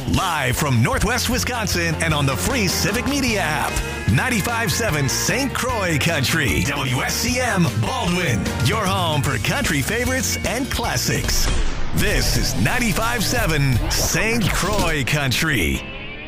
Live from Northwest Wisconsin and on the free Civic Media app. 95.7 St. Croix Country. WSCM Baldwin. Your home for country favorites and classics. This is 95.7 St. Croix Country.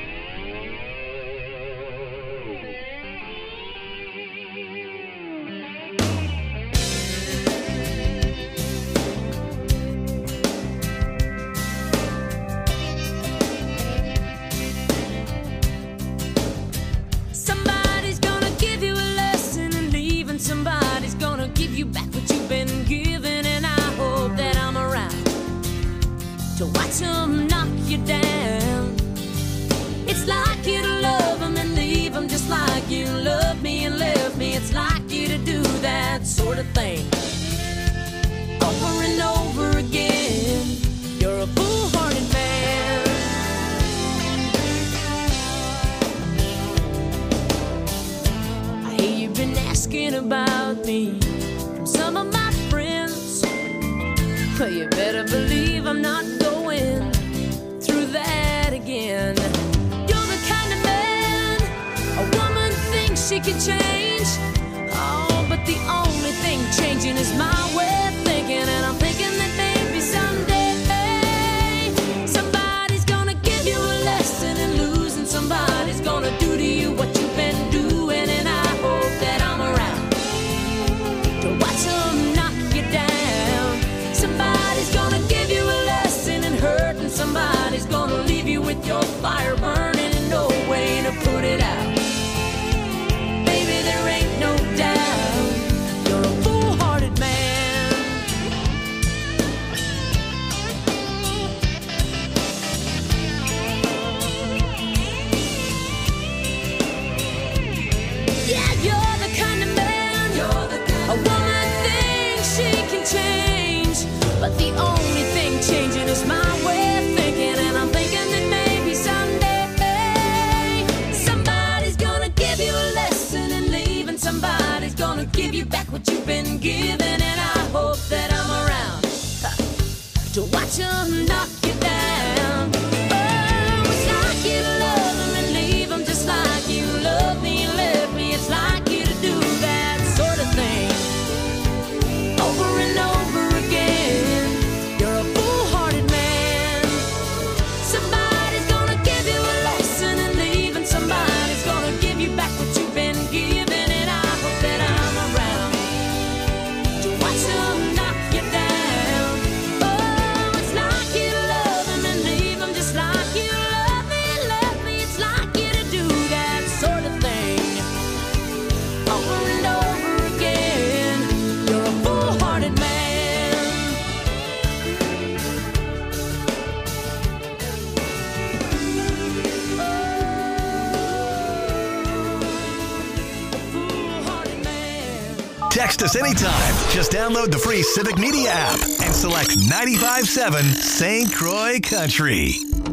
Text us anytime. Just download the free Civic Media app and select 95.7 St. Croix Country.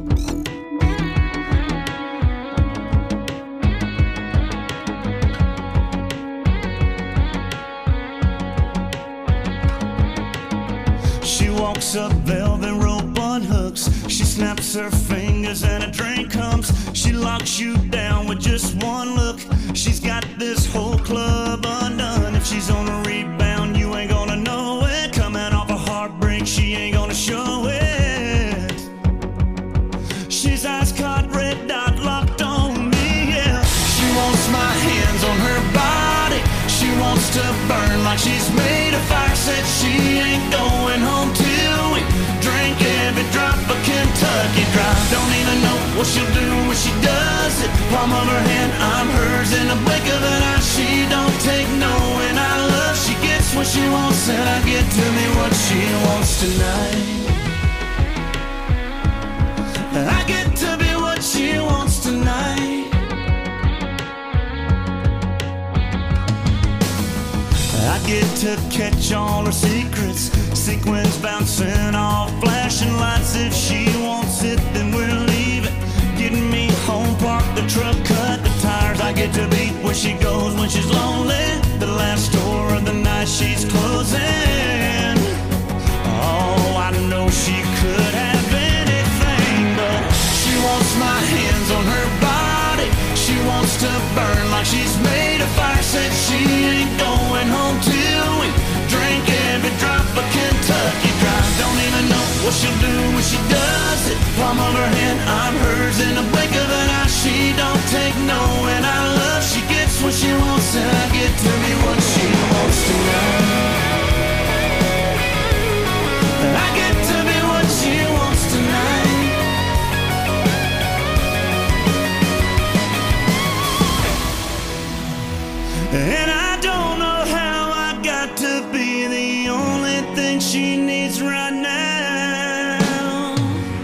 She walks up, velvet rope on hooks. She snaps her fingers and a drink comes. She locks you down with just one look. She's got this whole club undone. If she's on a rebound, you ain't gonna know it. Coming off a heartbreak, she ain't gonna show it. She's ice caught, red dot locked on me, yeah. She wants my hands on her body. She wants to burn like she's made of fire. Said she ain't going home till we drink every drop of Kentucky Dry. Don't even know what she'll do when she does it. Palm of her hand, I'm hers in the blink of an eye. She don't take no, and I love. She gets what she wants, and I get to me what she wants tonight. I get to be what she wants tonight. I get to catch all her secrets. Sequins bouncing off flashing lights. If she wants it, then we'll leave it. Getting me home, park the truck, cut the tires. I get to be where she goes when she's lonely. The last store of the night she's closing. Oh, I know she could have anything, but she wants She's made a fire, said she ain't going home till we drink every drop of Kentucky Dry. Don't even know what she'll do when she does it. Palm of her hand, I'm hers in a blink of an eye. She don't take no, and I love. She gets what she wants, and I get to be what she wants tonight. I get to be what she wants tonight. And I don't know how I got to be the only thing she needs right now.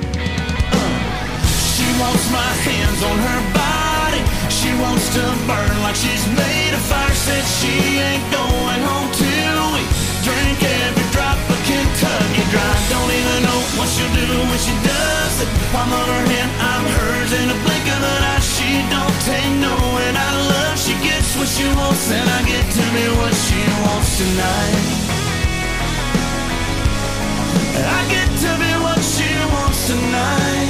She wants my hands on her body. She wants to burn like she's made of fire. Said she ain't going home till we drink every drop of Kentucky Dry. Don't even know what she'll do when she does it. Palm of her hand, I'm hers in a blink of an eye. She don't take no, and I love. She gets what she wants, and I get to be what she wants tonight. I get to be what she wants tonight.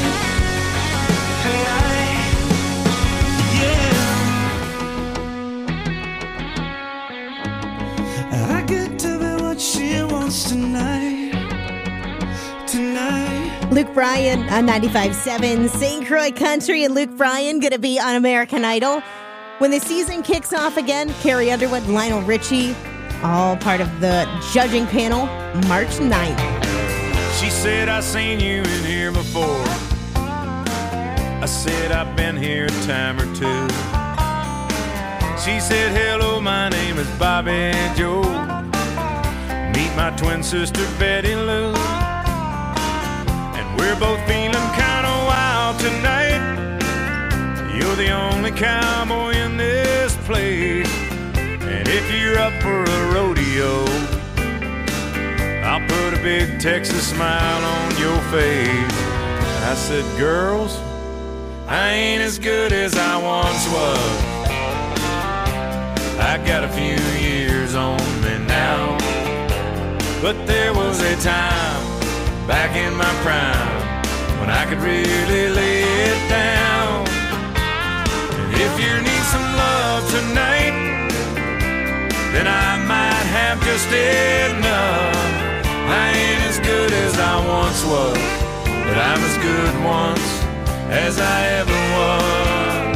Yeah. I get to be what she wants tonight. Tonight. Luke Bryan on 95.7 St. Croix Country, and Luke Bryan going to be on American Idol when the season kicks off again. Carrie Underwood, Lionel Richie, all part of the judging panel, March 9th. She said, I seen you in here before. I said, I've been here a time or two. She said, hello, my name is Bobby Joe. Meet my twin sister, Betty Lou. And we're both feeling kind of wild tonight. You're the only cowboy in this place. And if you're up for a rodeo, I'll put a big Texas smile on your face. I said, girls, I ain't as good as I once was. I got a few years on me now. But there was a time back in my prime when I could really lay it down. And if you need some love tonight, then I might have just enough. I ain't as good as I once was, but I'm as good once as I ever was.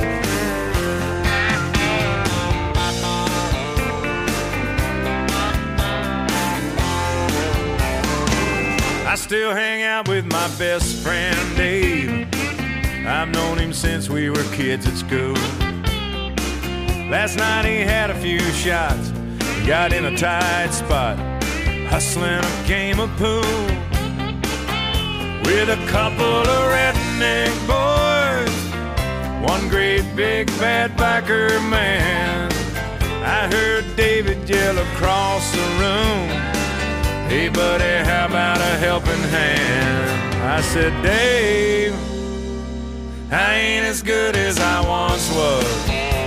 I still hang out with my best friend Dave. I've known him since we were kids at school. Last night he had a few shots. He got in a tight spot, hustling a game of pool with a couple of redneck boys, one great big bad biker man. I heard David yell across the room, hey buddy, how about a helping hand? I said, Dave, I ain't as good as I once was.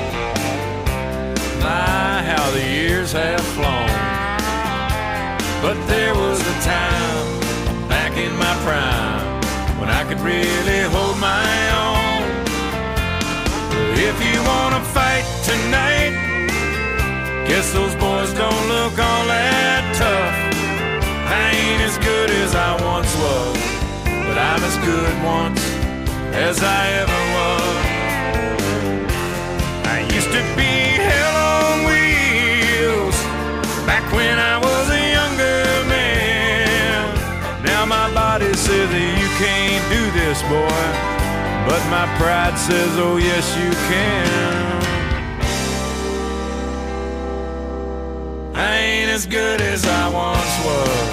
My, how the years have flown. But there was a time back in my prime when I could really hold my own. If you wanna fight tonight, guess those boys don't look all that tough. I ain't as good as I once was, but I'm as good once as I ever was. I used to be hell on wheels back when I was a younger man. Now my body says that you can't do this, boy, but my pride says, oh yes you can. I ain't as good as I once was.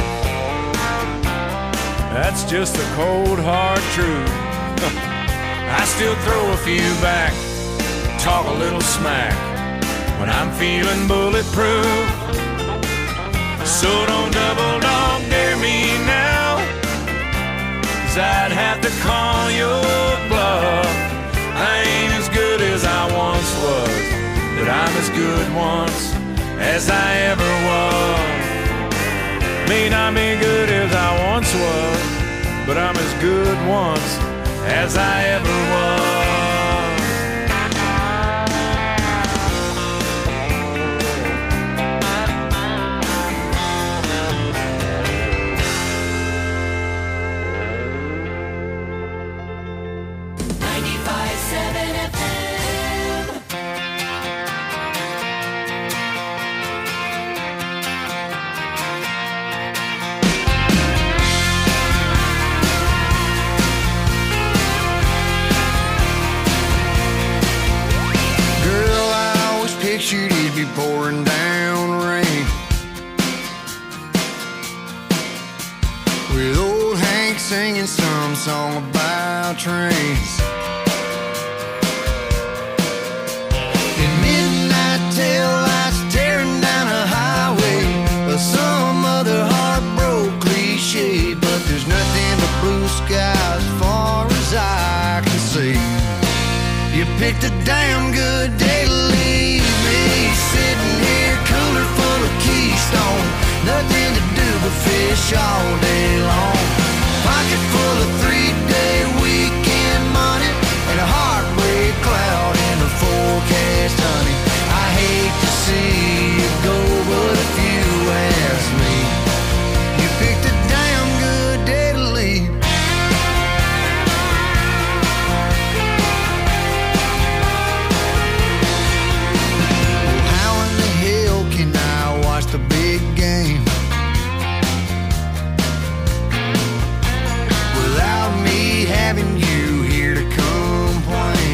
That's just the cold hard truth. I still throw a few back, talk a little smack when I'm feeling bulletproof. So don't double dog dare me now, 'cause I'd have to call your bluff. I ain't as good as I once was, but I'm as good once as I ever was. May not be good as I once was, but I'm as good once as I ever was. chute, it'd be pouring down rain. With old Hank singing some song about trains. In midnight tail lights tearing down a highway, or some other heartbroken cliche, but there's nothing but blue skies as far as I can see. You picked a damn good day to leave me, sitting here cooler full of Keystone, nothing to do but fish all day long. Pocket full of 3-day weekend money and a heartbreak cloud in the forecast, honey. I hate to see you go, but if you ask me, you picked a damn good day to leave. Well, how in the hell can I watch the big game without me having you here to complain?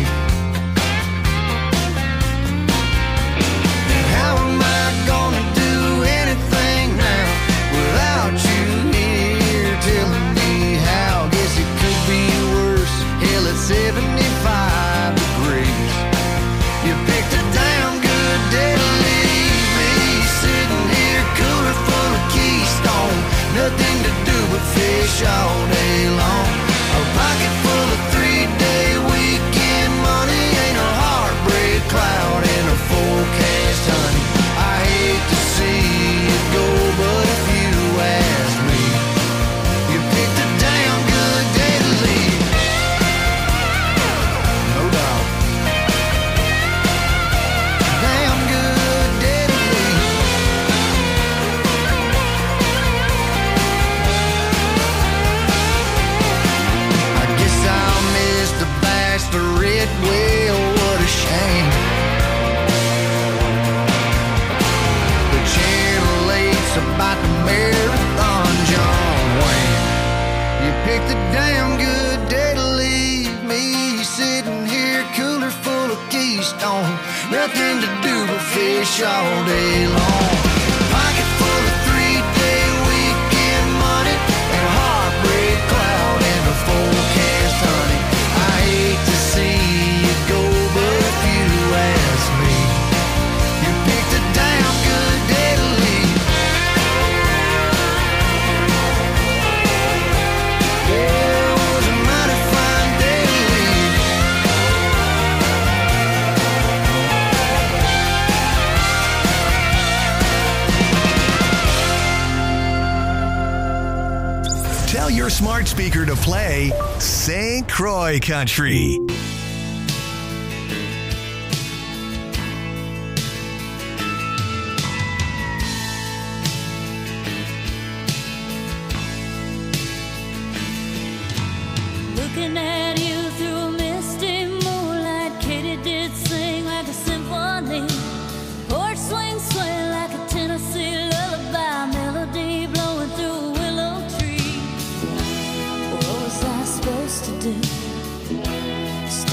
And how am I gonna do anything now without you here telling me how? Guess it could be worse. Hell, it's 75 degrees. You picked a damn good day to leave me, sitting here cooler full of Keystone, nothing to do but fish all day long. A pocket full of 3-day weekend money, ain't a heartbreak cloud in a forecast, honey. I hate to see you go, but if you ask me, you picked a damn good day to leave. No doubt. Damn good day to leave. I guess I'll miss the bachelorette, well, what a shame. The Channel 8's about the marathon, John Wayne. You picked a damn good day to leave me, sitting here cooler full of Keystone, nothing to do but fish all day long. Pocket full of 3-day weekend money and a heartbreak cloud in the forecast, honey. I hate to see you go, but if you ask me, you picked a damn good day to leave. Yeah, it was a mighty fine day to leave. Tell your smart speaker to play St. Croix Country. Looking at you through a misty moonlight, Katie did sing like a symphony. Porch swing sway like a Tennessee lullaby, melody blowing through a willow tree. What was I supposed to do?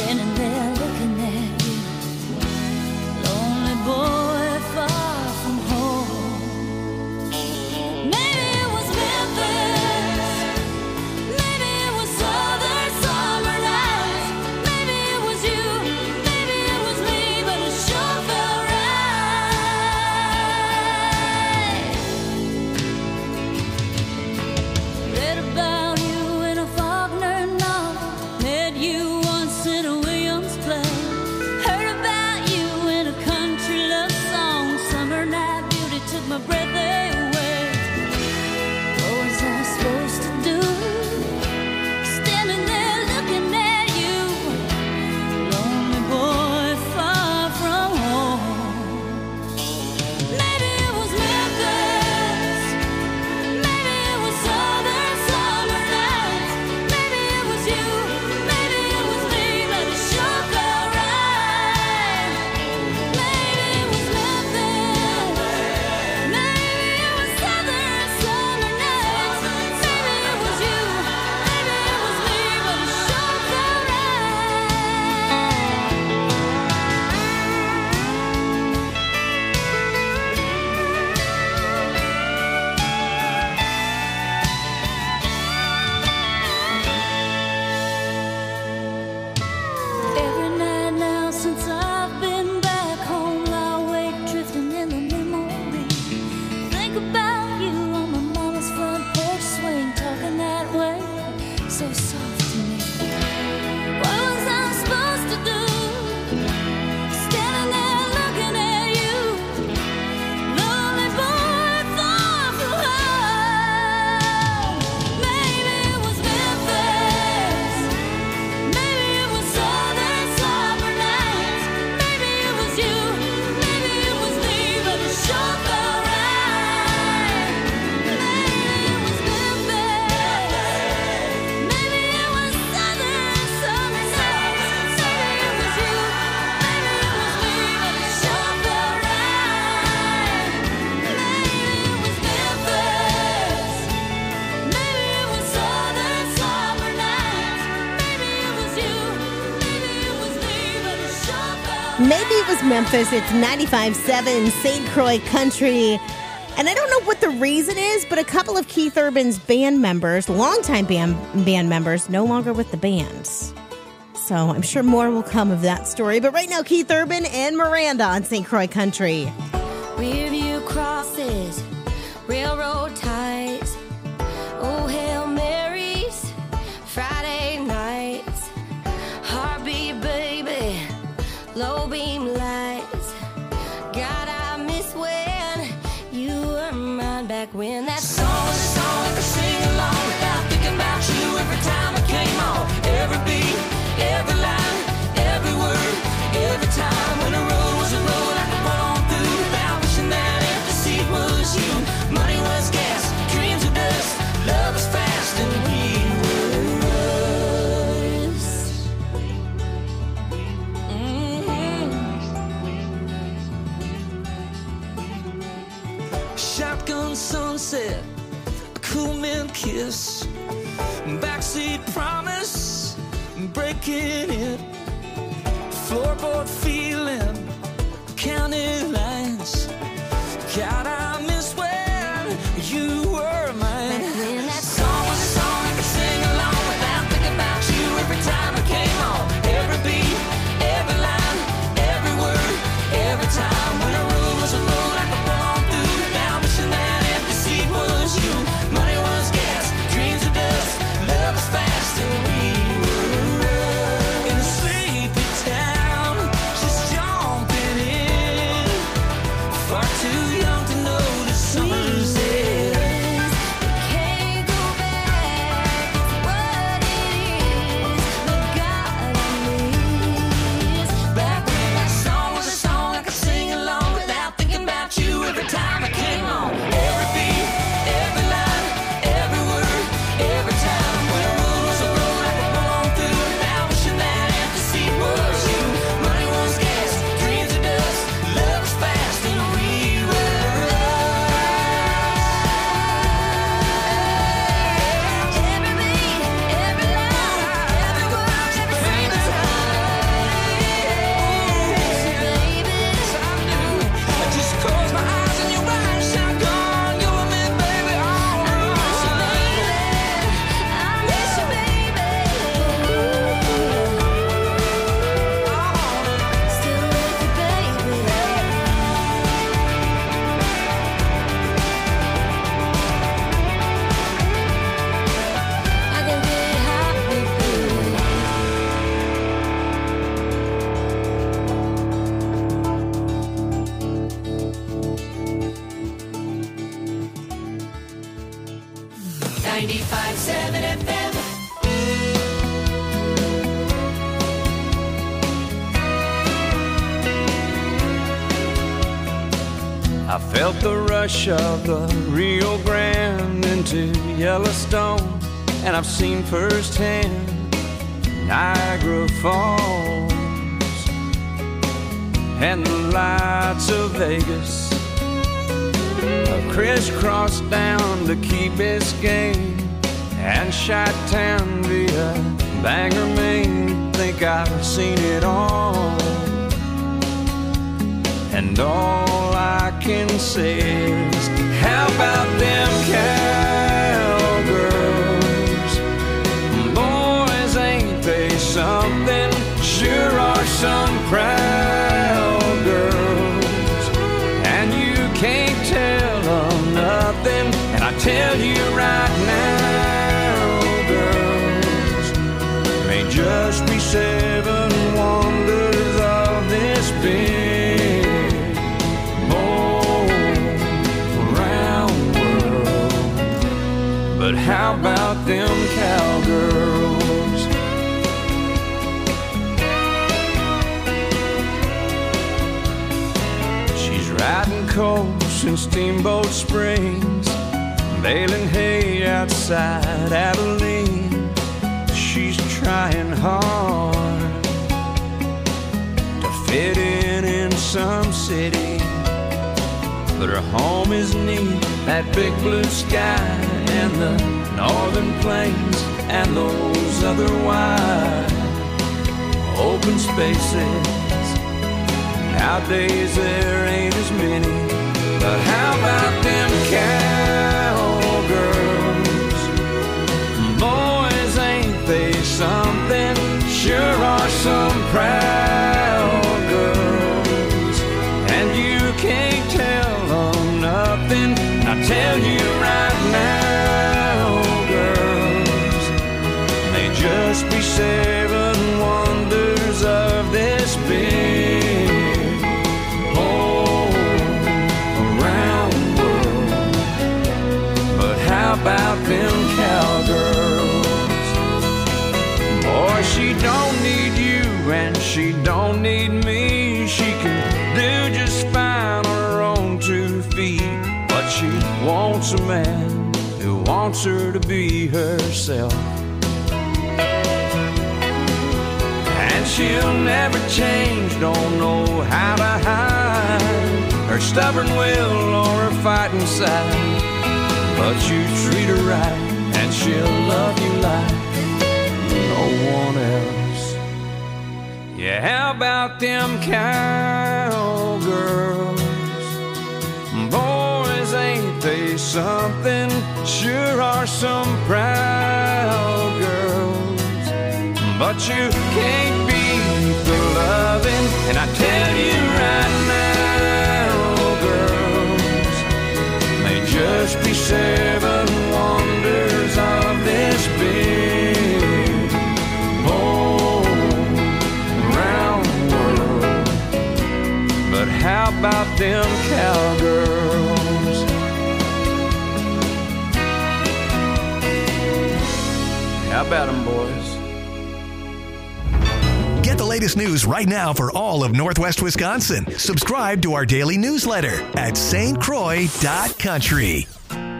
Maybe it was Memphis. It's 95.7 St. Croix Country. And I don't know what the reason is, but a couple of Keith Urban's band members, longtime band members, no longer with the band. So I'm sure more will come of that story. But right now, Keith Urban and Miranda on St. Croix Country. Rearview crosses, railroad ties, oh, Hail Marys, Friday nights, heartbeat baby, low beam lights. God, I miss when you were mine back when that song was a song I could sing along without thinking about you every time it came on. Every beat, every line, every word, every time when the road was a road I could run on through without wishing that empty seat was you. Money was gas, dreams were dust, love was fast and we were shotgun sunset, a cool man kiss, backseat promise, breaking it, floorboard feeling, county lines. God, I miss when you were mine. When that song was a song I could sing along without thinking about you every time it came on. Every beat, every line, every word, every time when the road was a road I could run on through without wishing that empty seat was you. Money was gas, dreams were dust, love was fast and we were in a sleepy town, just jumping in, far too young to notice summer's end. Can't go back, it's what it is, but God, I miss back when that song was a song I could sing along without thinking about you every time it came on. Every beat, every line, every word, every time when the road was a road I could run on through without wishing that empty seat was you. Money was gas, dreams were dust, love was fast and we were every beat, every line, every word, every single time. Baby, I just close my eyes and you're right, shotgun, you and me, baby, all right. I miss you, baby. Still with you, baby. I can get hot with you. I felt the rush of the Rio Grande into Yellowstone, and I've seen firsthand Niagara Falls and the lights of Vegas. I crisscrossed down to Key Biscayne and Chi-Town via Bangor, Maine. Think I've seen it all, and all I can say is, how about them cowgirls? Boys, ain't they something? Sure are some proud girls, and you can't tell them nothing. And I tell you right now, girls, may just be 7 wonders of this big but how about them cowgirls? She's riding coast in Steamboat Springs, baling hay outside Abilene. She's trying hard to fit in some city, but her home is neat, that big blue sky and the northern plains and those other wide open spaces. Nowadays there ain't as many, but how about them cowgirls? Boys, ain't they something? Sure are some proud girls, and you can't tell them nothing. I tell you right now, girls, they just be 7 wonders of this big whole around world. But how about them cowgirls? Boy, she don't need you and she don't need me. She can do just fine on her own 2 feet. But she wants a man who wants her to be herself. And she'll never change, don't know how to hide her stubborn will or her fighting side. But you treat her right and she'll love you like no one else. Yeah, how about them cowgirls? Boys, ain't they something? Sure are some proud girls, but you can't beat the loving. And I tell you right now, girls, they just be 7 wonders of this big whole round world. But how about them cowgirls? How about them, boys? Get the latest news right now for all of Northwest Wisconsin. Subscribe to our daily newsletter at stcroix.country.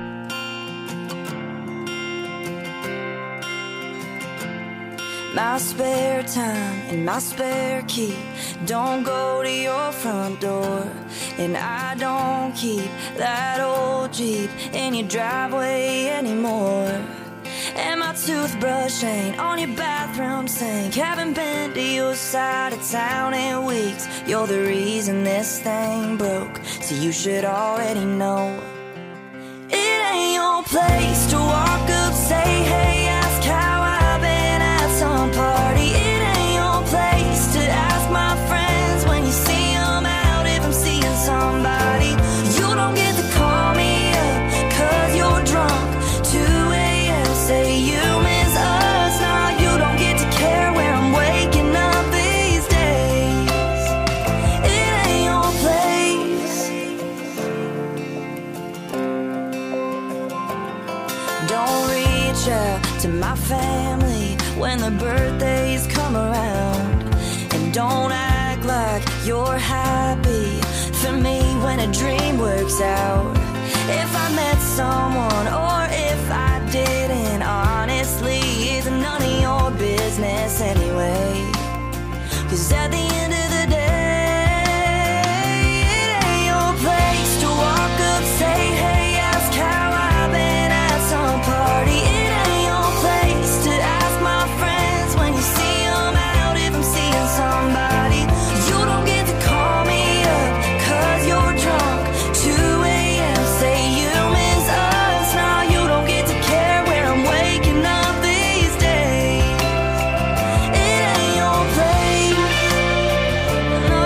My spare time and my spare key don't go to your front door, and I don't keep that old Jeep in your driveway anymore. And my toothbrush ain't on your bathroom sink. Haven't been to your side of town in weeks. You're the reason this thing broke, so you should already know. It ain't your place to walk up, say hey, ask how I've been at some party. It ain't your place to ask my friends when you see them out if I'm seeing somebody. You don't get to call me up 'cause you're drunk. 2 a.m. say you miss us. Now you don't get to care where I'm waking up these days. It ain't your place. Don't reach out to my family when the birthdays come around, and don't act like you're happy for me when a dream works out. If I met someone or if I didn't, honestly, it's none of your business anyway. 'Cause at the end of the day, it ain't your place to walk up, say hey, ask how I've been at some party. It ain't your place to ask my friends when you see them out if I'm seeing somebody. You don't get to call me up 'cause you're drunk. 2 a.m. say you miss us. Now you don't get to care where I'm waking up these days. It ain't your place. No,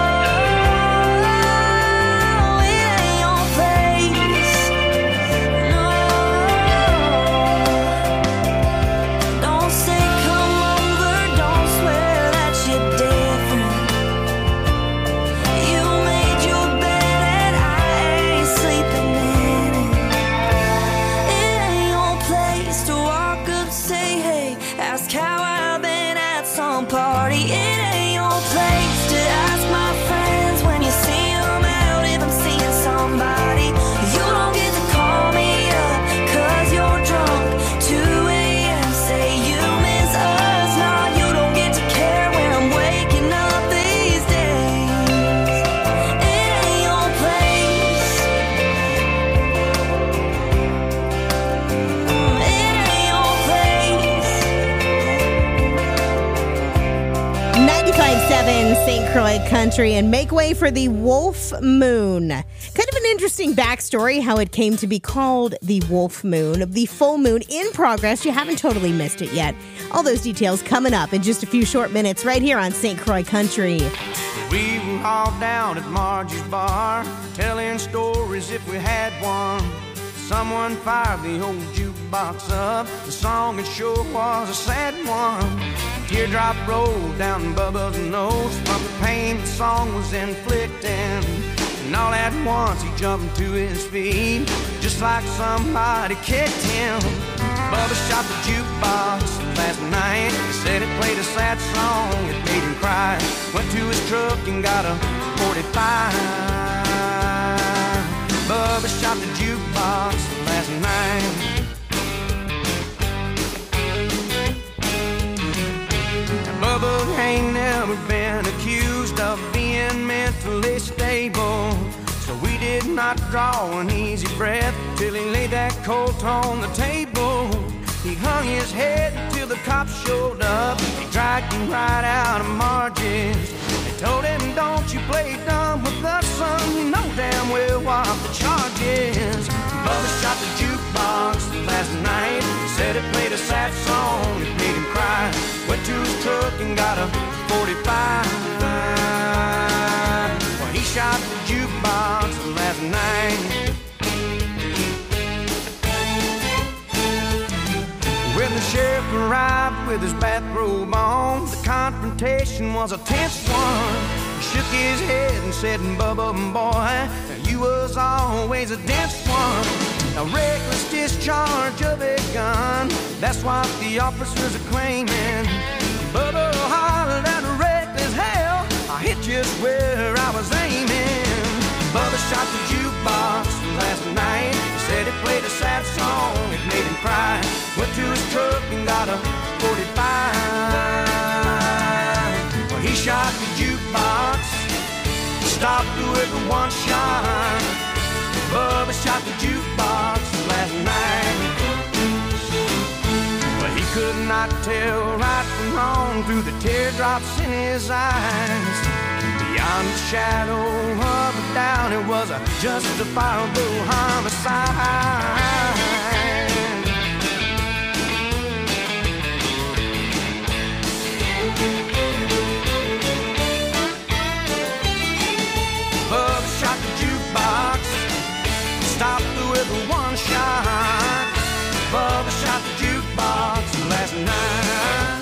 it ain't your place. No, don't say come over, don't swear that you're different. You made your bed and I ain't sleeping in it. It ain't your place to walk up, say hey, ask how I've been at some party. It ain't your place to ask my friends when you see them out if I'm seeing somebody. You don't get to call me up 'cause you're drunk. 2 a.m. say you miss us. Now you don't get to care where I'm waking up these days. It ain't your place. It ain't your place. 95.7 St. Croix Country, and make way for the Wolf Moon. Kind of an interesting backstory how it came to be called the Wolf Moon. The full moon in progress. You haven't totally missed it yet. All those details coming up in just a few short minutes right here on St. Croix Country. We were all down at Margie's bar, telling stories if we had one. Someone fired the old jukebox up. The song it sure was a sad one. A teardrop rolled down Bubba's nose from the pain the song was inflicting. And all at once he jumped to his feet, just like somebody kicked him. Bubba shot the jukebox last night. He said it played a sad song, it made him cry. Went to his truck and got a 45. Bubba shot the jukebox last night. Now, Bubba ain't never been accused of being mentally stable, so we did not draw an easy breath till he laid that colt on the table. He hung his head till the cops showed up. They dragged him right out of Margie's. They told him, don't you play dumb with us, son. You know damn well what the charge is. Bubba shot the jukebox last night. Said it played a sad song, it made him cry. Went to his truck and got a 45. Well, he shot the jukebox last night. When the sheriff arrived with his bathrobe on, the confrontation was a tense one. He shook his head and said, Bubba, boy, you was always a dense one. A reckless discharge of a gun, that's what the officers are claiming. Bubba hollered out reckless hell, I hit just where I was aiming. Bubba shot the jukebox last night. He said it played a sad song, it made him cry. Went to his truck and got a 45. Well, he shot the jukebox, stopped with a one shot. Bubba shot the jukebox last night. Well, he could not tell right from wrong through the teardrops in his eyes. Beyond the shadow of a doubt, it was a justifiable homicide. Bubba shot the jukebox, stopped with a one shot. Bubba shot the jukebox last night.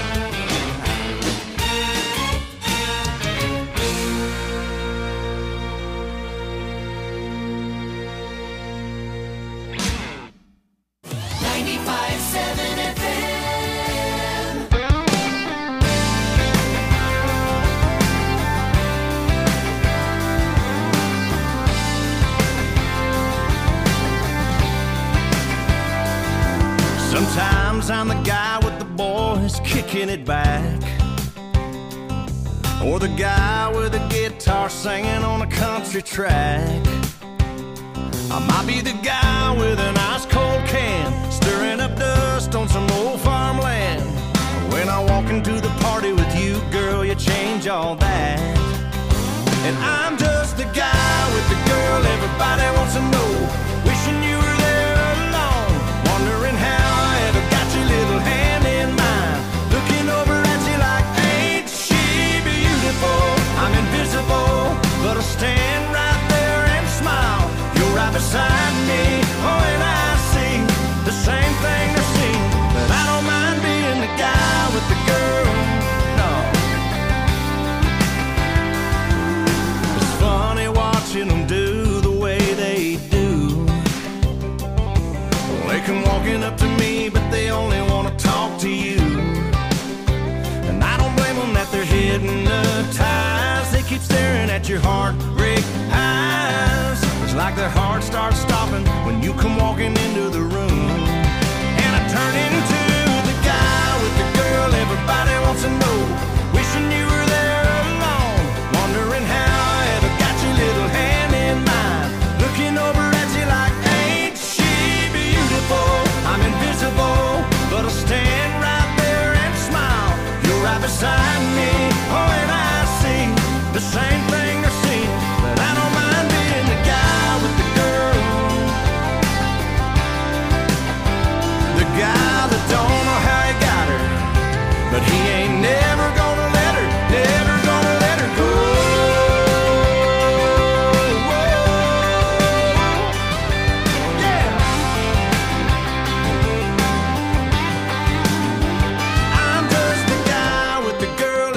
95.7 FM. Sometimes I'm the guy with the boys kicking it back, or the guy with a guitar singing on a country track. I might be the guy with an ice cold can, stirring up dust on some old farmland. When I walk into the party with you, girl, you change all that. And I'm just the guy with the girl everybody wants to know, wishing you were there alone, wondering how I ever got your little hand in mine, looking over at you like, ain't she beautiful? I'm invisible, but I'll stand right there and smile. You're right beside me, oh, and I see the same thing they see. But I don't mind being the guy with the girl, no. It's funny watching them do the way they do. They come walking up to me, but they only want to talk to you. And I don't blame them that they're hypnotized. They keep staring at your heartbreak eyes. It's like their heart starts stopping when you come walking into the room. And I turn into the guy with the girl everybody wants to know, wishing you were there alone, wondering how I ever got your little hand in mine, looking over at you like, ain't she beautiful? I'm invisible, but I'll stand right there and smile. You're right beside me, oh,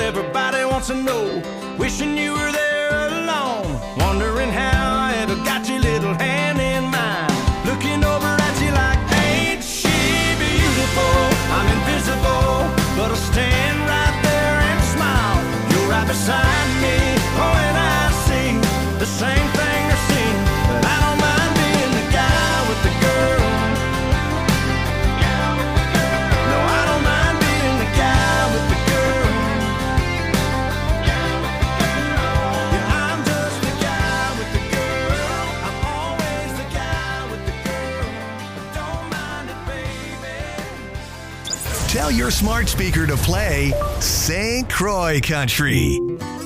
everybody wants to know. Wishing you were there alone, wondering how I ever got your little hand in mine. Looking over at you like, ain't she beautiful? I'm invisible, but I'll stand right there and smile. You're right beside me, oh, and I see the same thing they're seeing. But I don't mind being the guy with the girl. No, I don't mind being the guy with the girl. Yeah, I'm just the guy with the girl. I'm always the guy with the girl. Don't mind it, baby. Tell your smart speaker to play St. Croix Country.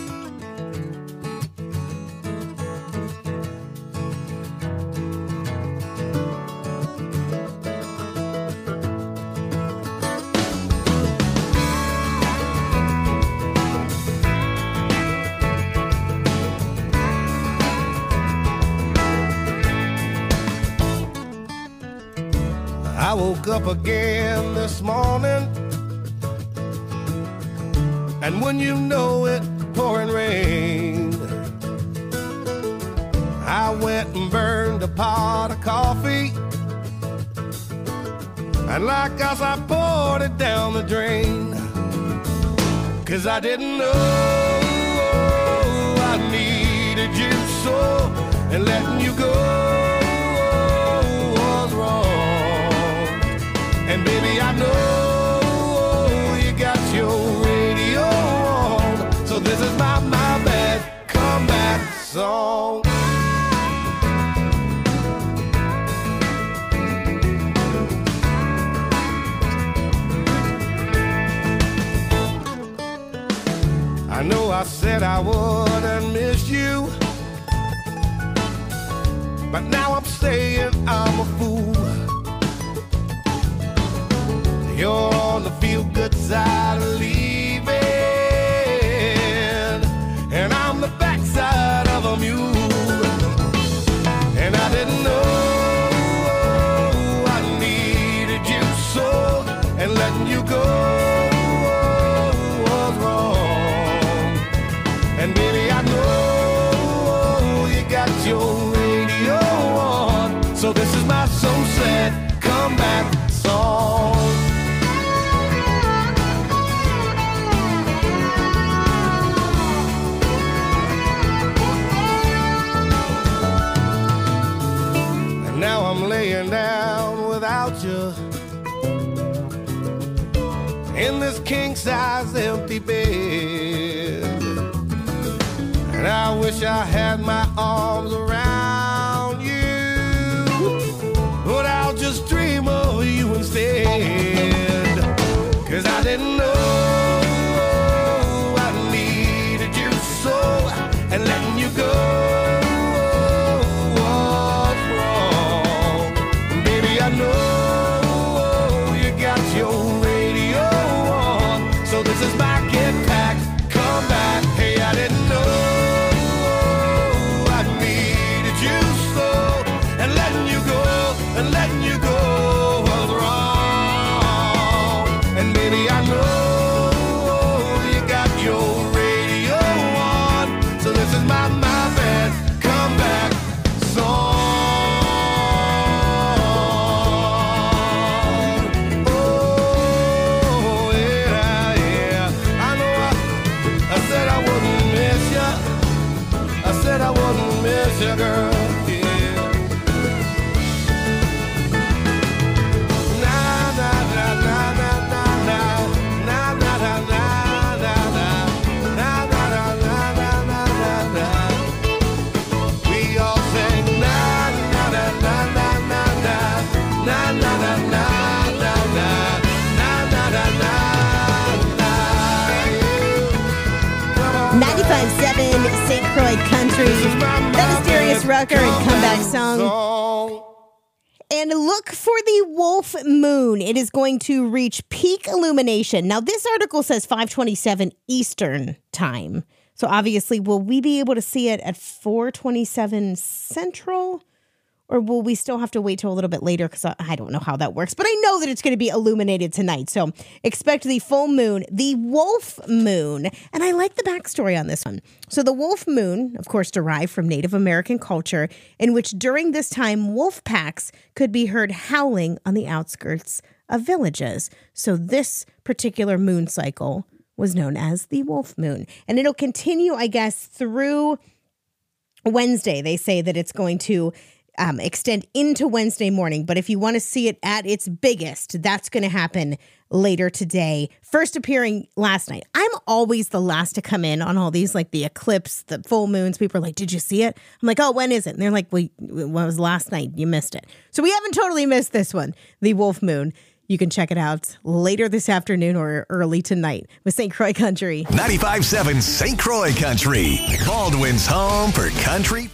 I woke up again this morning, and when you know it, pouring rain. I went and burned a pot of coffee, and like us, I poured it down the drain. 'Cause I didn't know I needed you so, and letting you go was wrong. And baby, I know you got your radio on, so this is my bad comeback song. I know I said I wouldn't miss you, but now I'm saying I'm a fool. You're on the feel-good side of leaving, and I'm the backside of a mule. And I didn't know I needed you so, and letting you go was wrong. And baby, I know you got your radio on, so this is my so sad comeback song. Now I'm laying down without you in this king-size empty bed, and I wish I had my arms around you, but I'll just dream of you instead. 'Cause I didn't know I needed you so, and letting you go I know you got your radio on, so this is my get back, come back. Hey, I didn't know I needed you so, and letting you go was wrong. And baby, I know you got your radio on, so this is my bad comeback song. I wouldn't miss you, girl, yeah. Na na na na na na na na na na na na na na na. We all sing na na na na na na na na na na na na na na na. 95.7 St. Croix Country. That is Darius Rucker and Comeback Song. And look for the Wolf Moon. It is going to reach peak illumination. Now, this article says 5:27 Eastern time. So obviously, will we be able to see it at 4:27 Central? Or will we still have to wait till a little bit later? Because I don't know how that works. But I know that it's going to be illuminated tonight. So expect the full moon, the wolf moon. And I like the backstory on this one. So the wolf moon, of course, derived from Native American culture, in which during this time, wolf packs could be heard howling on the outskirts of villages. So this particular moon cycle was known as the wolf moon. And it'll continue, I guess, through Wednesday. They say that it's going to extend into Wednesday morning. But if you want to see it at its biggest, that's going to happen later today. First appearing last night. I'm always the last to come in on all these, like the eclipse, the full moons. People are like, did you see it? I'm like, oh, when is it? And they're like, well, it was last night. You missed it. So we haven't totally missed this one, the wolf moon. You can check it out later this afternoon or early tonight with St. Croix Country. 95.7 St. Croix Country. Baldwin's home for country.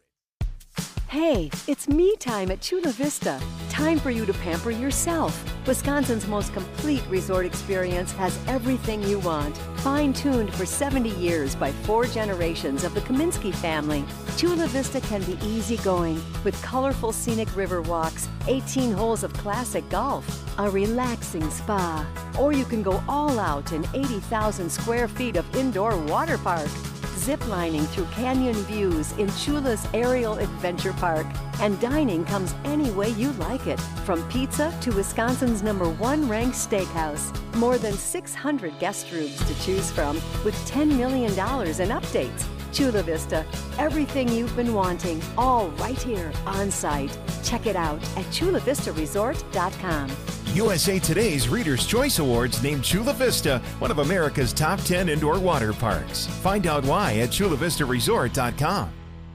Hey, it's me time at Chula Vista. Time for you to pamper yourself. Wisconsin's most complete resort experience has everything you want. Fine-tuned for 70 years by 4 generations of the Kaminsky family. Chula Vista can be easygoing with colorful scenic river walks, 18 holes of classic golf, a relaxing spa. Or you can go all out in 80,000 square feet of indoor water park. Ziplining through canyon views in Chula's Aerial Adventure Park. And dining comes any way you like it, from pizza to Wisconsin's #1 ranked steakhouse. More than 600 guest rooms to choose from with $10 million in updates. Chula Vista, everything you've been wanting, all right here on site. Check it out at chulavistaresort.com. USA Today's Reader's Choice Awards named Chula Vista one of America's top 10 indoor water parks. Find out why at chulavistaresort.com.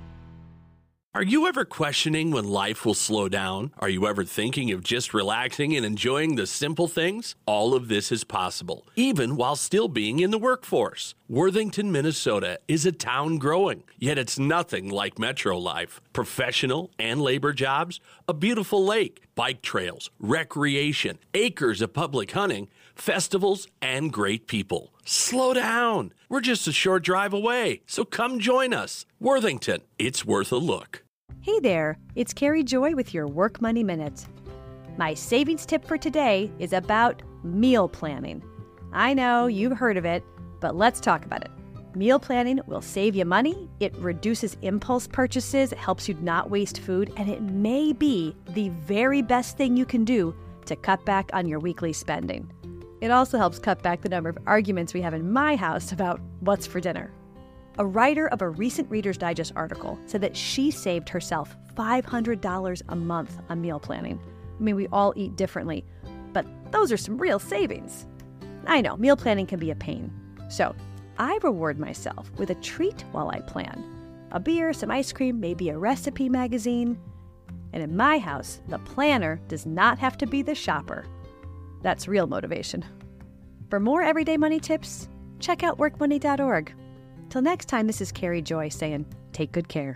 Are you ever questioning when life will slow down? Are you ever thinking of just relaxing and enjoying the simple things? All of this is possible, even while still being in the workforce. Worthington, Minnesota is a town growing, yet it's nothing like metro life. Professional and labor jobs, a beautiful lake, bike trails, recreation, acres of public hunting, festivals, and great people. Slow down. We're just a short drive away, so come join us. Worthington, it's worth a look. Hey there, it's Carrie Joy with your Work Money Minute. My savings tip for today is about meal planning. I know you've heard of it, but let's talk about it. Meal planning will save you money, it reduces impulse purchases, it helps you not waste food, and it may be the very best thing you can do to cut back on your weekly spending. It also helps cut back the number of arguments we have in my house about what's for dinner. A writer of a recent Reader's Digest article said that she saved herself $500 a month on meal planning. I mean, we all eat differently, but those are some real savings. I know, meal planning can be a pain. So I reward myself with a treat while I plan. A beer, some ice cream, maybe a recipe magazine. And in my house, the planner does not have to be the shopper. That's real motivation. For more everyday money tips, check out workmoney.org. Till next time, this is Carrie Joy saying, take good care.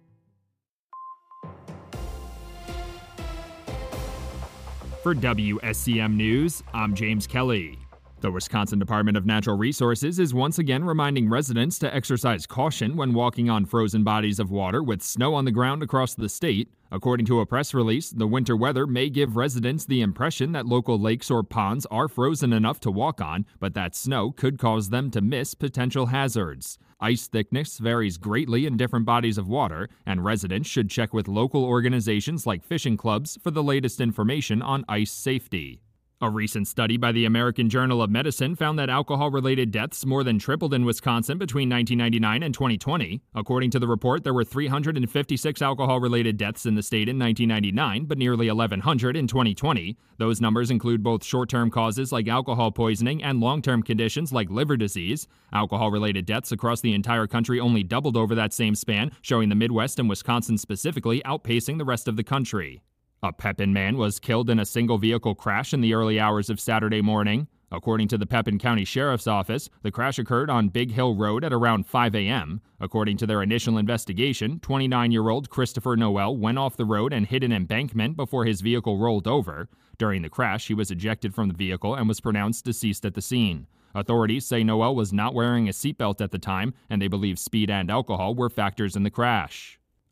For WSCM News, I'm James Kelly. The Wisconsin Department of Natural Resources is once again reminding residents to exercise caution when walking on frozen bodies of water with snow on the ground across the state. According to a press release, the winter weather may give residents the impression that local lakes or ponds are frozen enough to walk on, but that snow could cause them to miss potential hazards. Ice thickness varies greatly in different bodies of water, and residents should check with local organizations like fishing clubs for the latest information on ice safety. A recent study by the American Journal of Medicine found that alcohol-related deaths more than tripled in Wisconsin between 1999 and 2020. According to the report, there were 356 alcohol-related deaths in the state in 1999, but nearly 1,100 in 2020. Those numbers include both short-term causes like alcohol poisoning and long-term conditions like liver disease. Alcohol-related deaths across the entire country only doubled over that same span, showing the Midwest and Wisconsin specifically outpacing the rest of the country. A Pepin man was killed in a single-vehicle crash in the early hours of Saturday morning. According to the Pepin County Sheriff's Office, the crash occurred on Big Hill Road at around 5 a.m. According to their initial investigation, 29-year-old Christopher Noel went off the road and hit an embankment before his vehicle rolled over. During the crash, he was ejected from the vehicle and was pronounced deceased at the scene. Authorities say Noel was not wearing a seatbelt at the time, and they believe speed and alcohol were factors in the crash.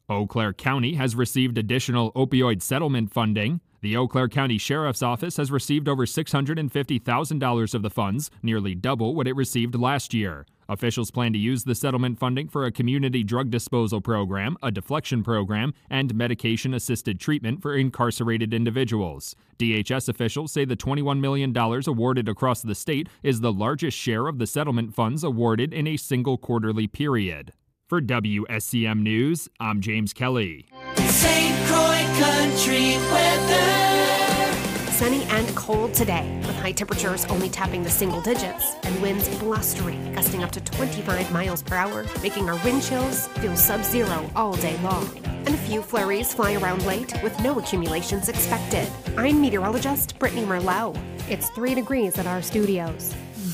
Eau Claire County has received additional opioid settlement funding. The Eau Claire County Sheriff's Office has received over $650,000 of the funds, nearly double what it received last year. Officials plan to use the settlement funding for a community drug disposal program, a deflection program, and medication-assisted treatment for incarcerated individuals. DHS officials say the $21 million awarded across the state is the largest share of the settlement funds awarded in a single quarterly period. For WSCM News, I'm James Kelly. St. Croix Country weather. Sunny and cold today, with high temperatures only tapping the single digits and winds blustery, gusting up to 25 miles per hour, making our wind chills feel sub-zero all day long. And a few flurries fly around late with no accumulations expected. I'm meteorologist Brittany Merlot. It's 3 degrees at our studios.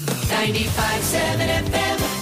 95.7 FM.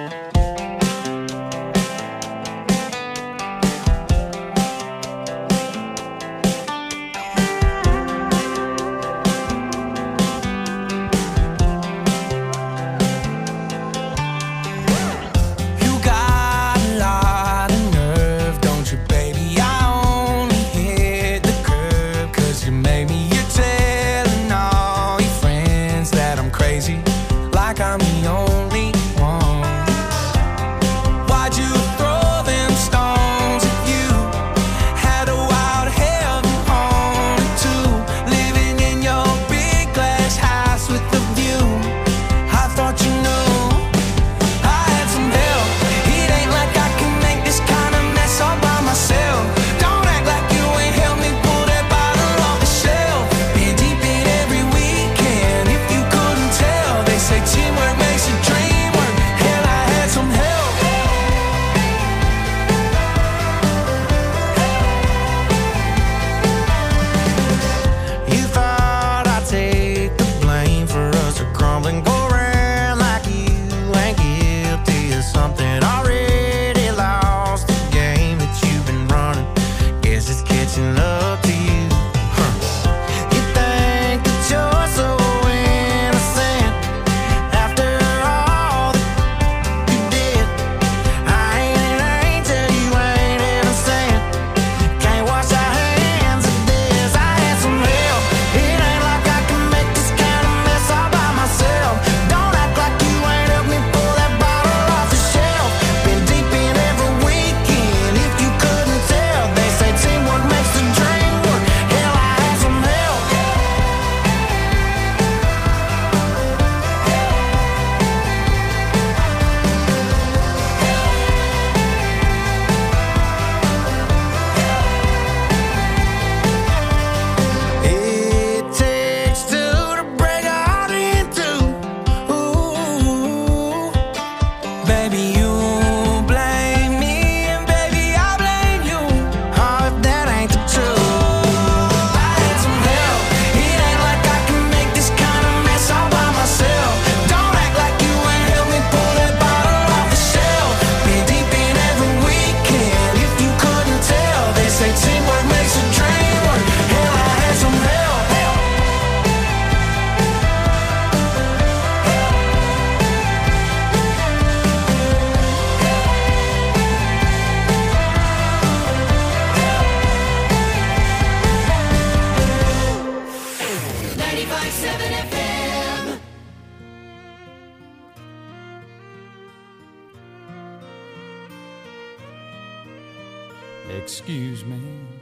Excuse me,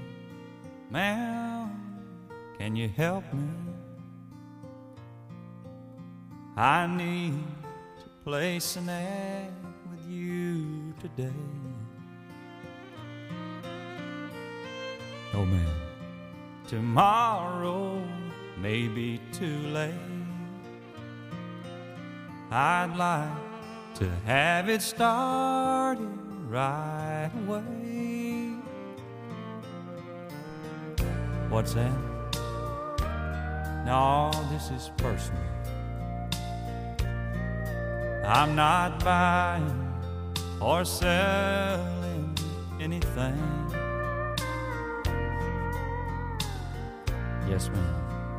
ma'am, can you help me? I need to place an ad with you today. Oh man, tomorrow may be too late. I'd like to have it started right away. What's that? No, this is personal. I'm not buying or selling anything. Yes, ma'am.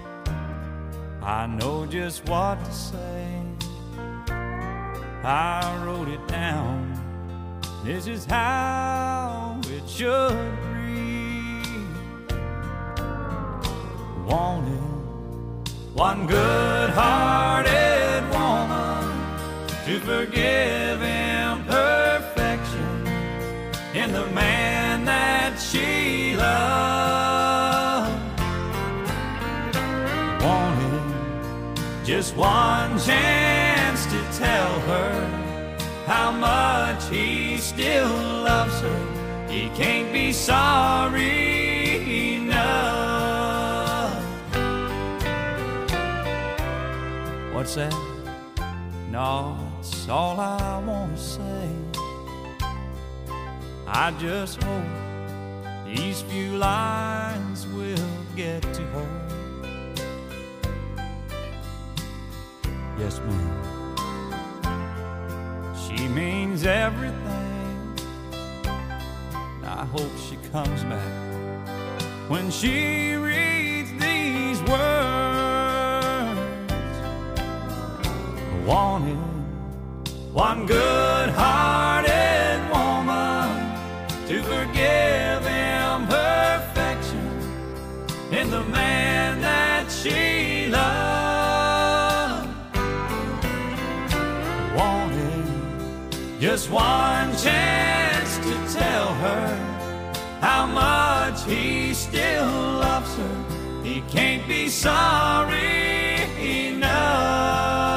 I know just what to say. I wrote it down This is how it should be. Wanted one good-hearted woman to forgive imperfection in the man that she loved. Wanted just one chance to tell her how much he still loves her. He can't be sorry enough. What's that? No, it's all I want to say. I just hope these few lines will get to her. Yes, ma'am. She means everything. I hope she comes back when she reads these words. Wanted one good-hearted woman to forgive imperfection in the man that she loved. Wanted just one chance to tell her how much he still loves her. He can't be sorry enough.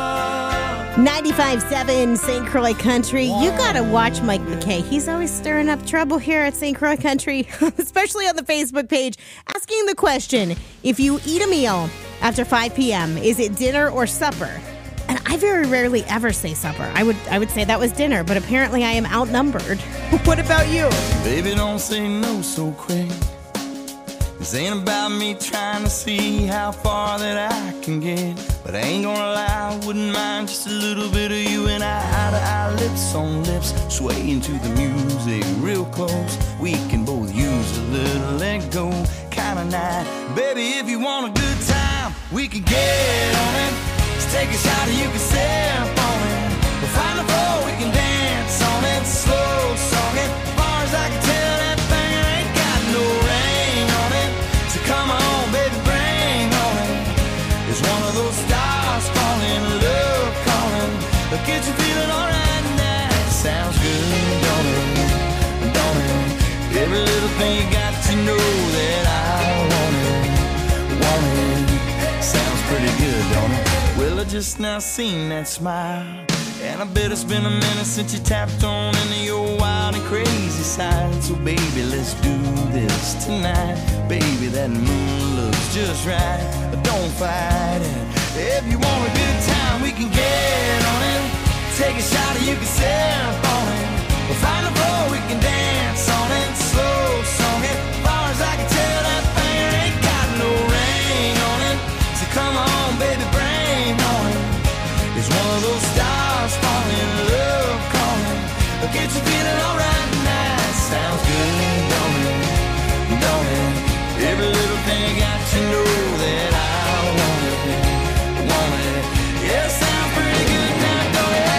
95.7 St. Croix Country. You gotta watch Mike McKay. He's always stirring up trouble here at St. Croix Country, especially on the Facebook page, asking the question, if you eat a meal after 5 p.m., is it dinner or supper? And I very rarely ever say supper. I would say that was dinner, but apparently I am outnumbered. What about you? Baby, don't say no so quick. This ain't about me trying to see how far that I can get. But I ain't gonna lie, I wouldn't mind just a little bit of you and I, eye to eye, lips on lips, swaying to the music real close. We can both use a little let go kind of night. Baby, if you want a good time, we can get on it. Just take a shot and you can sip on it. We'll find a floor, we can dance on it. Slow song it, as far as I can tell, that thing ain't got no ring on it. So come on, baby, bring on it. It's one of those stars falling, love calling. But get you feeling alright now. Sounds good, don't it? Don't it? Every little thing you got to know that I want it. Sounds pretty good, don't it? Well, I just now seen that smile, and I bet it's been a minute since you tapped on into your wild and crazy side. So baby, let's do this tonight. Baby, that moon looks just right, but don't fight it. If you want a good time, we can get on it. Take a shot and you can sip on it. We'll find a floor, we can dance on it. Slow song it, as far as I can tell, that thing ain't got no ring on it. So come on, baby, bring on it. It's one of those stars falling, love calling. But get you feeling alright now. Sounds good, don't it? Don't it? Every little thing got to know that I want it. Want it? Yeah, sounds pretty good now, don't it?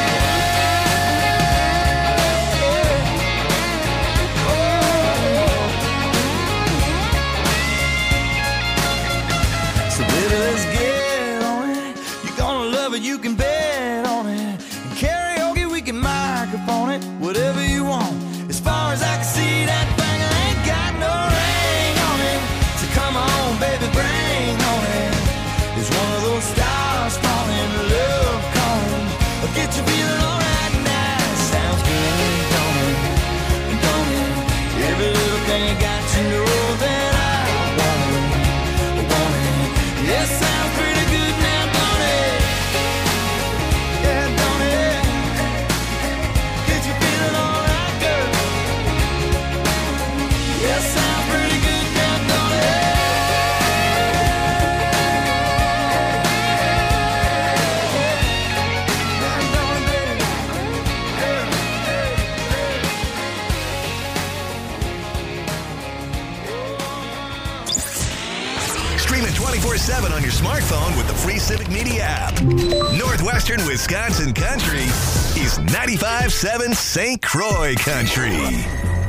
So baby, let's get on it. You're gonna love it, you can bet on it. And karaoke, we can microphone it. Whatever you want. As far as I can see, that thing ain't got no ring on it. So come on, baby, bring on it. It's one of those stars falling, love calling. But get you feeling alright now. Sounds good, don't it? Don't it? Every little thing you got to know that I want it. Want it? Yeah, sounds pretty good now, don't it? Yeah, don't it? Get you feeling alright, girl? Yeah, sounds pretty good now, don't it? Stream it 24/7 on your smartphone with the free Civic Media app. Northwestern Wisconsin Country Country's 95.7 St. Croix Country.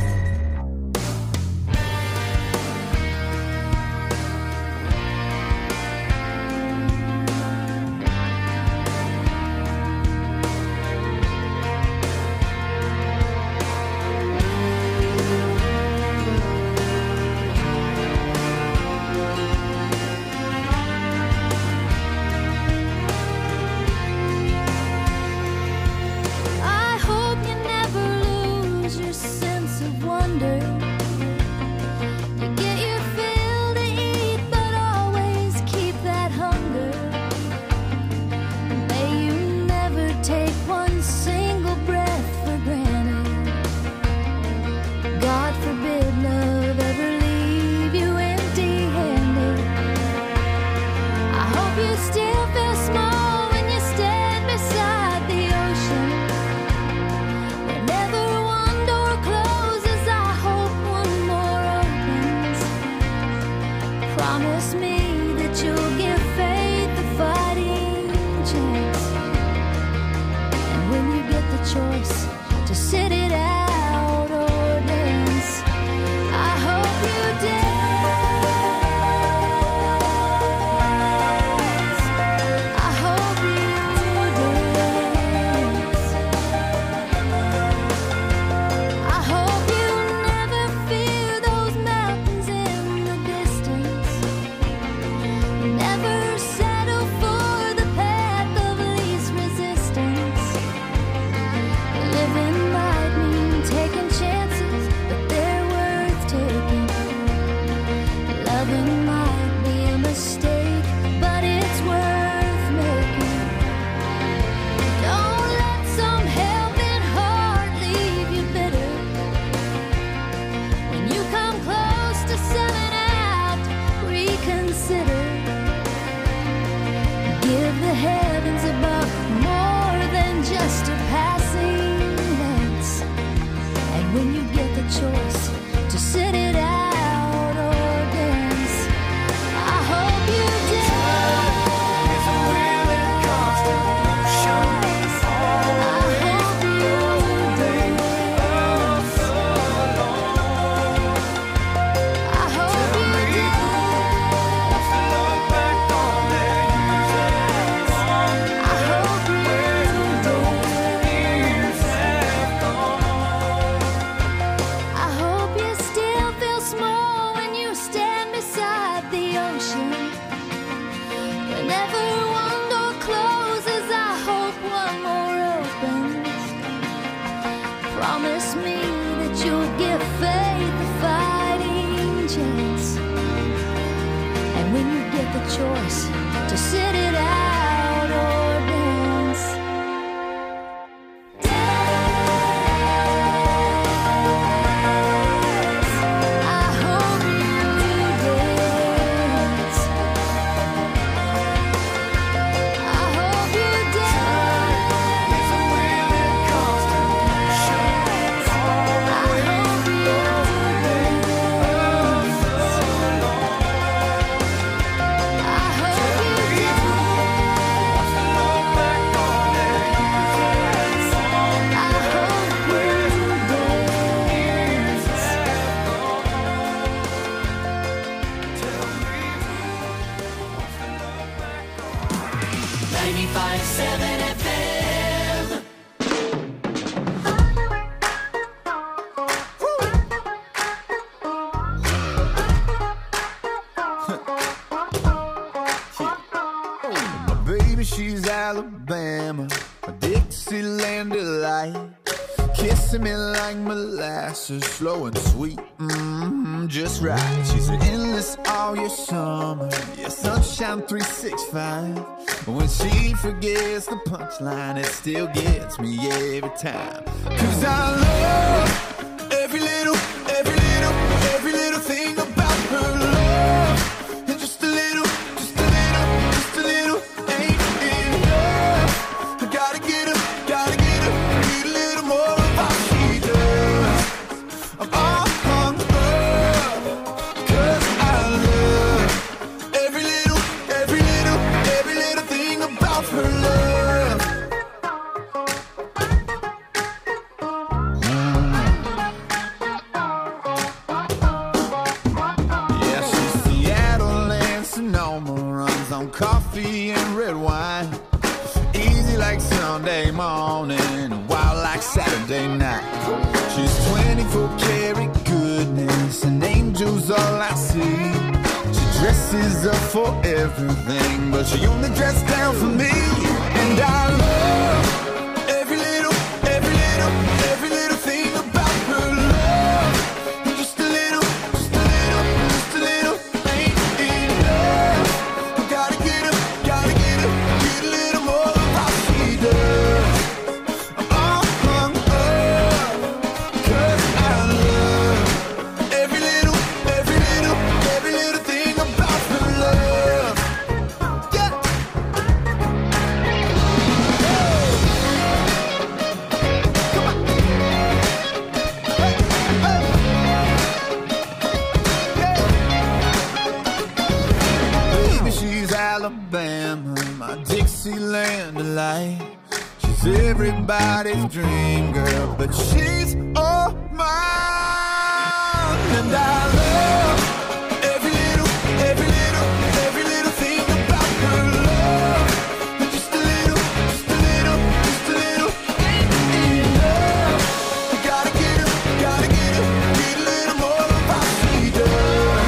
I hope you never lose your sense of wonder. You get your fill to eat, but always keep that hunger. May you never take one single breath for granted. God forbid love ever leave you empty-handed. I hope you still feel small when you stand beside the ocean. Whenever one door closes, I hope one more opens. Promise me that you'll give faith a fighting chance. And when you get the choice to sit it out or dance, I hope you dance. I hope I hope you never fear those mountains in the distance. Never settle for the path of least resistance. Living might mean taking chances, but they're worth taking. Loving might be a mistake, but it's worth making. Don't let some helping heart leave you bitter. When you come close to selling out, reconsider. Give the heavens above more than just a passing glance. And when you get the choice to sit it out or dance, I hope you dance. I hope you still feel small when you stand beside the ocean. Whenever one door closes, I hope one more opens. Promise me that you'll give faith a fighting chance. And when you get the choice to sit it out or dance, I hope you dance. I hope you dance. I hope you she's Alabama, a Dixieland delight. Kissing me like molasses, slow and sweet, just right. She's endless all your summer, yeah, sunshine 365. When she forgets the punchline, it still gets me every time. 'Cause I love every little thing about her love. And just a little ain't enough. I gotta get her, need a little more of what she does. I'm all hung up, 'cause I love every little thing about her love. dresses up for everything, but she only dressed down for me. And I love every little thing about her love. Just a little ain't enough. Gotta get a little more of how she does. Cause I love every little thing about her love. Yeah. Baby, she's Alabama, my Dixieland delight. She's everybody's dream girl, but she's all mine. And I love every little thing about her love. Just a little ain't enough. Gotta get a little more of how she does.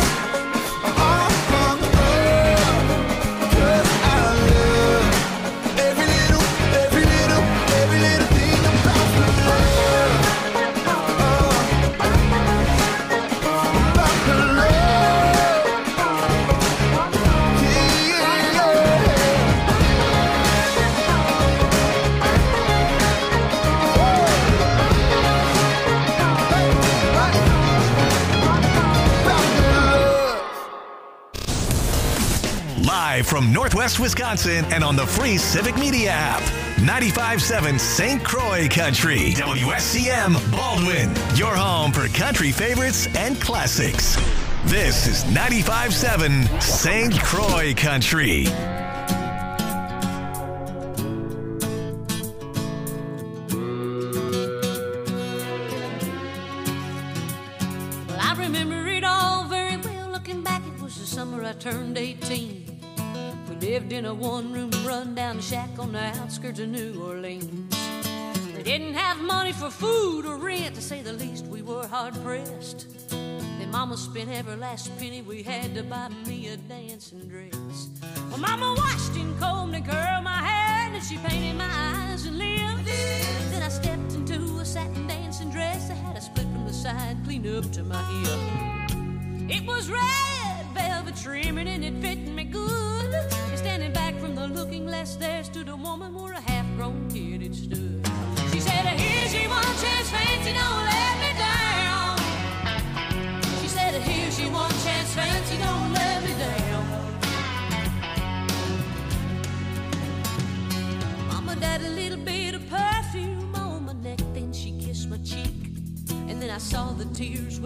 Cause I love every little thing about her love. About her love. Live from Northwest Wisconsin and on the free Civic Media app. 95.7 St. Croix Country. WSCM Baldwin. Your home for country favorites and classics. This is 95.7 St. Croix Country. Well, I remember it all very well. Looking back, it was the summer I turned 18. We lived in a one-room run-down shack on the outskirts of New Orleans. We didn't have money for food or rent, to say the least. We were hard-pressed. Then Mama spent every last penny we had to buy me a dancing dress. Well, Mama washed and combed and curled my hair, and she painted my eyes and lips. Then I stepped into a satin dancing dress that had a split from the side, clean up to my hip. It was red velvet trimming and it fit me good. And standing back from the looking glass, there stood a woman where a half-grown kid had stood. She said, "Here's your one chance, fancy, don't let me down." She said, "Here's your one chance, fancy, don't let me down." Mama died a little bit of perfume on my neck, then she kissed my cheek. And then I saw the tears